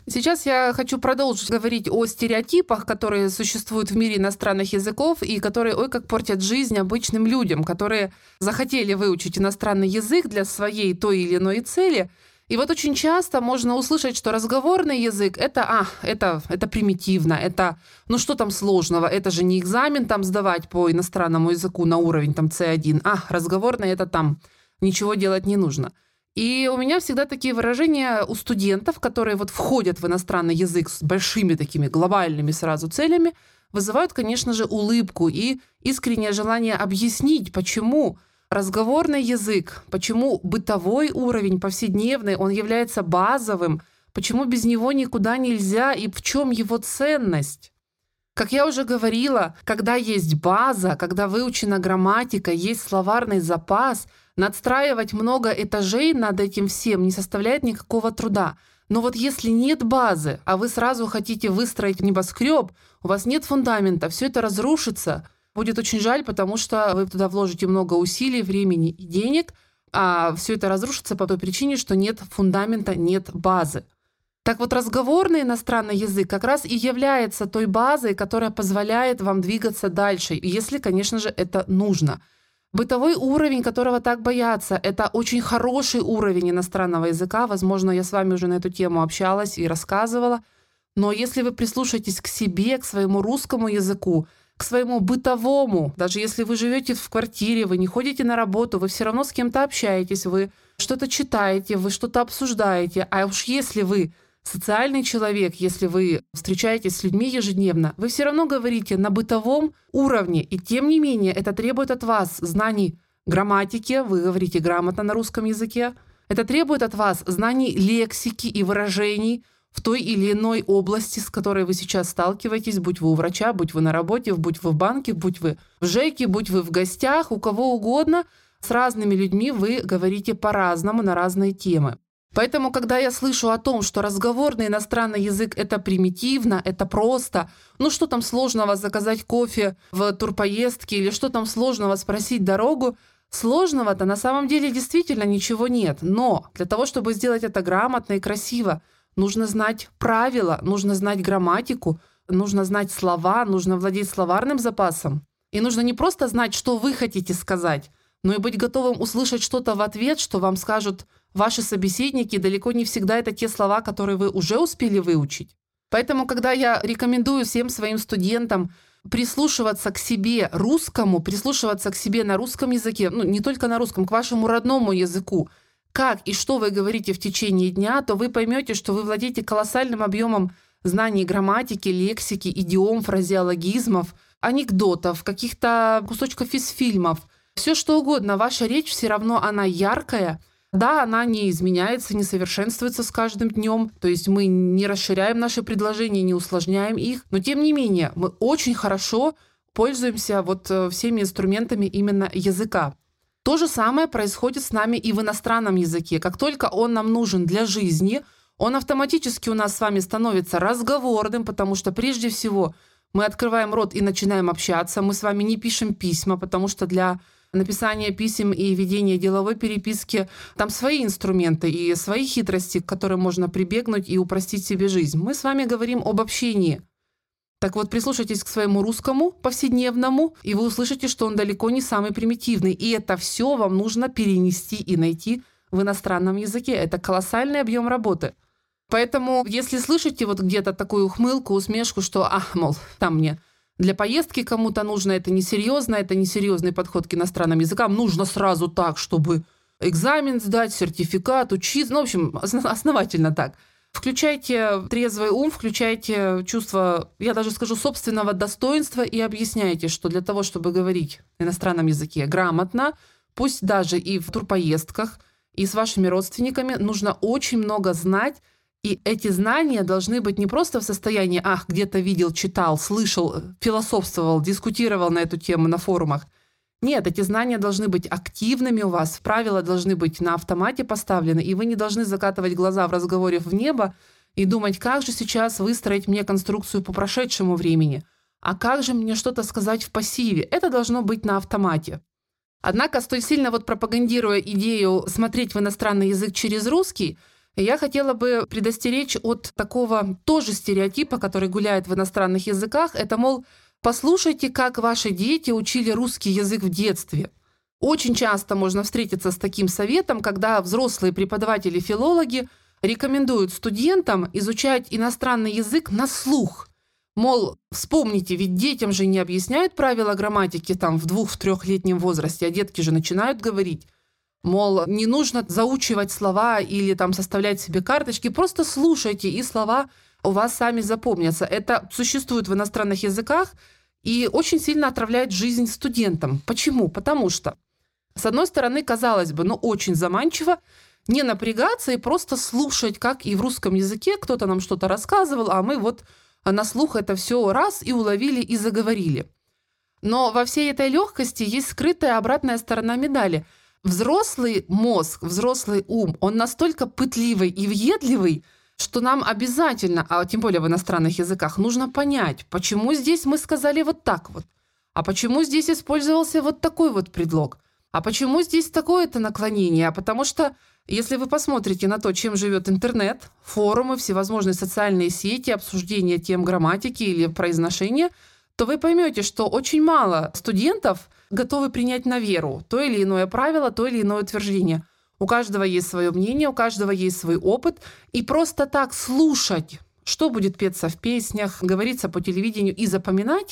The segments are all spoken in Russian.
Сейчас я хочу продолжить говорить о стереотипах, которые существуют в мире иностранных языков и которые, ой, как портят жизнь обычным людям, которые захотели выучить иностранный язык для своей той или иной цели. И вот очень часто можно услышать, что разговорный язык это примитивно, это, ну что там сложного, это же не экзамен там сдавать по иностранному языку на уровень там C1, разговорный это там ничего делать не нужно. И у меня всегда такие выражения у студентов, которые вот входят в иностранный язык с большими такими глобальными сразу целями, вызывают, конечно же, улыбку и искреннее желание объяснить, почему разговорный язык, почему бытовой уровень, повседневный, он является базовым, почему без него никуда нельзя и в чем его ценность. Как я уже говорила, когда есть база, когда выучена грамматика, есть словарный запас, надстраивать много этажей над этим всем не составляет никакого труда. Но вот если нет базы, а вы сразу хотите выстроить небоскреб, у вас нет фундамента, все это разрушится. Будет очень жаль, потому что вы туда вложите много усилий, времени и денег, а все это разрушится по той причине, что нет фундамента, нет базы. Так вот, разговорный иностранный язык как раз и является той базой, которая позволяет вам двигаться дальше, если, конечно же, это нужно. Бытовой уровень, которого так боятся, это очень хороший уровень иностранного языка. Возможно, я с вами уже на эту тему общалась и рассказывала. Но если вы прислушаетесь к себе, к своему русскому языку, к своему бытовому, даже если вы живете в квартире, вы не ходите на работу, вы все равно с кем-то общаетесь, вы что-то читаете, вы что-то обсуждаете. А уж если вы социальный человек, если вы встречаетесь с людьми ежедневно, вы все равно говорите на бытовом уровне. И тем не менее, это требует от вас знаний грамматики, вы говорите грамотно на русском языке. Это требует от вас знаний лексики и выражений в той или иной области, с которой вы сейчас сталкиваетесь, будь вы у врача, будь вы на работе, будь вы в банке, будь вы в ЖЭКе, будь вы в гостях, у кого угодно. С разными людьми вы говорите по-разному на разные темы. Поэтому, когда я слышу о том, что разговорный иностранный язык — это примитивно, это просто, ну что там сложного заказать кофе в турпоездке или что там сложного спросить дорогу, сложного-то на самом деле действительно ничего нет. Но для того, чтобы сделать это грамотно и красиво, нужно знать правила, нужно знать грамматику, нужно знать слова, нужно владеть словарным запасом. И нужно не просто знать, что вы хотите сказать, но и быть готовым услышать что-то в ответ, что вам скажут ваши собеседники. Далеко не всегда это те слова, которые вы уже успели выучить. Поэтому, когда я рекомендую всем своим студентам прислушиваться к себе русскому, прислушиваться к себе на русском языке, ну не только на русском, к вашему родному языку, как и что вы говорите в течение дня, то вы поймете, что вы владеете колоссальным объемом знаний грамматики, лексики, идиом, фразеологизмов, анекдотов, каких-то кусочков из фильмов. Все что угодно, ваша речь все равно она яркая. Да, она не изменяется, не совершенствуется с каждым днем. То есть мы не расширяем наши предложения, не усложняем их. Но тем не менее, мы очень хорошо пользуемся всеми инструментами именно языка. То же самое происходит с нами и в иностранном языке. Как только он нам нужен для жизни, он автоматически у нас с вами становится разговорным, потому что прежде всего мы открываем рот и начинаем общаться. Мы с вами не пишем письма, потому что для написания писем и ведения деловой переписки там свои инструменты и свои хитрости, к которым можно прибегнуть и упростить себе жизнь. Мы с вами говорим об общении. Так вот, прислушайтесь к своему русскому повседневному, и вы услышите, что он далеко не самый примитивный. И это все вам нужно перенести и найти в иностранном языке. Это колоссальный объем работы. Поэтому, если слышите где-то такую ухмылку, усмешку, что, мол, там мне для поездки кому-то нужно, это несерьезный подход к иностранным языкам, нужно сразу так, чтобы экзамен сдать, сертификат, учиться, в общем, основательно так. Включайте трезвый ум, включайте чувство, я даже скажу, собственного достоинства и объясняйте, что для того, чтобы говорить на иностранном языке грамотно, пусть даже и в турпоездках, и с вашими родственниками, нужно очень много знать. И эти знания должны быть не просто в состоянии где-то видел, читал, слышал, философствовал, дискутировал на эту тему на форумах. Нет, эти знания должны быть активными у вас, правила должны быть на автомате поставлены, и вы не должны закатывать глаза в разговоре в небо и думать, как же сейчас выстроить мне конструкцию по прошедшему времени, а как же мне что-то сказать в пассиве. Это должно быть на автомате. Однако, столь сильно пропагандируя идею смотреть в иностранный язык через русский, И я хотела бы предостеречь от такого тоже стереотипа, который гуляет в иностранных языках. Это, мол, послушайте, как ваши дети учили русский язык в детстве. Очень часто можно встретиться с таким советом, когда взрослые преподаватели-филологи рекомендуют студентам изучать иностранный язык на слух. Мол, вспомните, ведь детям же не объясняют правила грамматики там в 2-3-летнем возрасте, а детки же начинают говорить. Мол, не нужно заучивать слова или там составлять себе карточки, просто слушайте, и слова у вас сами запомнятся. Это существует в иностранных языках и очень сильно отравляет жизнь студентам. Почему? Потому что, с одной стороны, казалось бы, очень заманчиво не напрягаться и просто слушать, как и в русском языке кто-то нам что-то рассказывал, а мы вот на слух это все раз и уловили, и заговорили. Но во всей этой легкости есть скрытая обратная сторона медали. Взрослый мозг, взрослый ум, он настолько пытливый и въедливый, что нам обязательно, а тем более в иностранных языках, нужно понять, почему здесь мы сказали вот так вот, а почему здесь использовался вот такой вот предлог, а почему здесь такое-то наклонение, потому что если вы посмотрите на то, чем живет интернет, форумы, всевозможные социальные сети, обсуждения тем грамматики или произношения, то вы поймете, что очень мало студентов готовы принять на веру то или иное правило, то или иное утверждение. У каждого есть свое мнение, у каждого есть свой опыт. И просто так слушать, что будет петься в песнях, говориться по телевидению и запоминать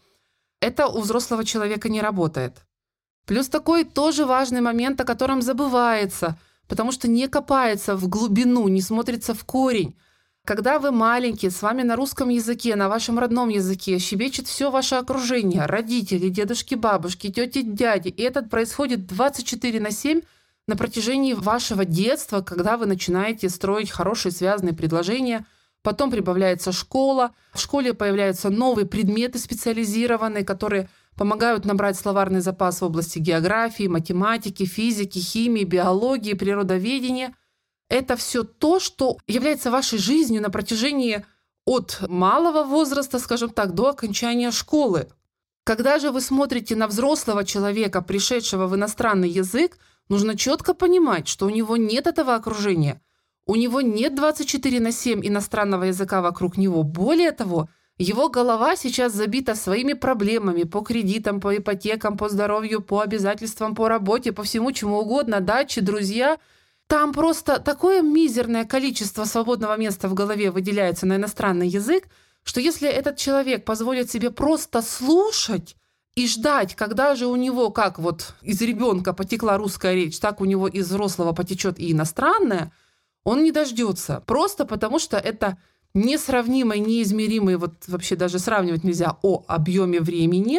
это у взрослого человека не работает. Плюс такой тоже важный момент, о котором забывается, потому что не копается в глубину, не смотрится в корень. Когда вы маленькие, с вами на русском языке, на вашем родном языке щебечет все ваше окружение, родители, дедушки, бабушки, тети, дяди. И это происходит 24/7 на протяжении вашего детства, когда вы начинаете строить хорошие связанные предложения. Потом прибавляется школа. В школе появляются новые предметы специализированные, которые помогают набрать словарный запас в области географии, математики, физики, химии, биологии, природоведения. Это все то, что является вашей жизнью на протяжении от малого возраста, скажем так, до окончания школы. Когда же вы смотрите на взрослого человека, пришедшего в иностранный язык, нужно четко понимать, что у него нет этого окружения. У него нет 24/7 иностранного языка вокруг него. Более того, его голова сейчас забита своими проблемами по кредитам, по ипотекам, по здоровью, по обязательствам, по работе, по всему чему угодно, даче, друзья. Там просто такое мизерное количество свободного места в голове выделяется на иностранный язык, что если этот человек позволит себе просто слушать и ждать, когда же у него, как вот из ребенка потекла русская речь, так у него из взрослого потечет и иностранная, он не дождется. Просто потому что это несравнимый, неизмеримый, вот вообще даже сравнивать нельзя, о объеме времени,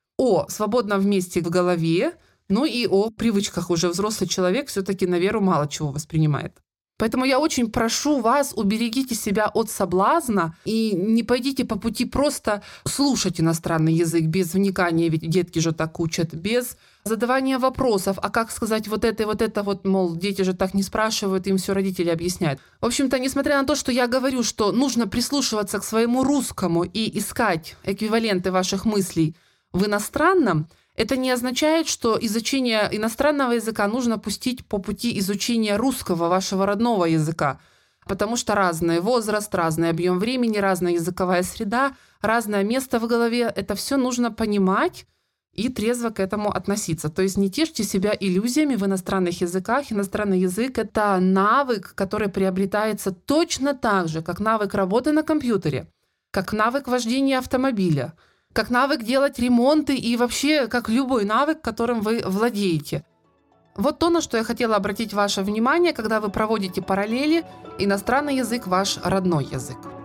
о свободном месте в голове, и о привычках. Уже взрослый человек все-таки на веру мало чего воспринимает. Поэтому я очень прошу вас, уберегите себя от соблазна и не пойдите по пути просто слушать иностранный язык без вникания, ведь детки же так учат, без задавания вопросов, а как сказать вот это, мол, дети же так не спрашивают, им все родители объясняют. В общем-то, несмотря на то, что я говорю, что нужно прислушиваться к своему русскому и искать эквиваленты ваших мыслей в иностранном, это не означает, что изучение иностранного языка нужно пустить по пути изучения русского, вашего родного языка. Потому что разный возраст, разный объем времени, разная языковая среда, разное место в голове. Это все нужно понимать и трезво к этому относиться. То есть не тешьте себя иллюзиями в иностранных языках. Иностранный язык — это навык, который приобретается точно так же, как навык работы на компьютере, как навык вождения автомобиля, как навык делать ремонты и вообще как любой навык, которым вы владеете. Вот то, на что я хотела обратить ваше внимание, когда вы проводите параллели, иностранный язык — ваш родной язык.